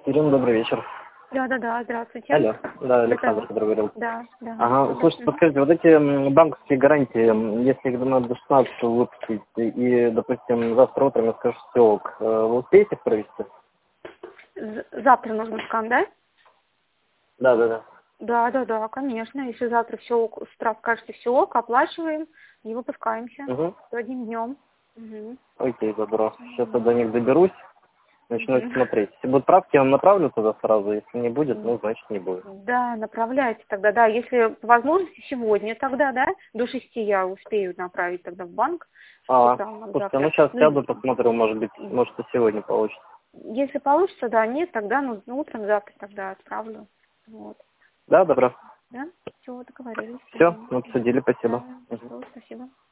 Ирина, добрый вечер. Да, здравствуйте. Алло. Да, Это Александр, который говорил. Да. Ага, слушайте, подскажите, вот эти банковские гарантии, если их надо до 16 выпустить, и, допустим, завтра утром я скажу, все ок, вы успеете их провести? Завтра нужно скан, да? Да. Да, конечно. Если завтра все ок, с утра скажете все ок, оплачиваем и выпускаемся. Угу. Одним днем. Угу. Окей, добро. Сейчас я до них доберусь, начну их смотреть. Если будут правки, я вам направлю туда сразу, если не будет, ну, значит, не будет. Да, направляйте тогда, да. Если по возможности сегодня тогда, да, до 6 я успею направить тогда в банк. Слушайте, ну сейчас сяду, посмотрю, может быть, может и сегодня получится. Если получится, да, нет, тогда утром завтра тогда отправлю. Вот. Да, добро. Да? Все, договорились. Все, обсудили, спасибо. Да, всё, спасибо.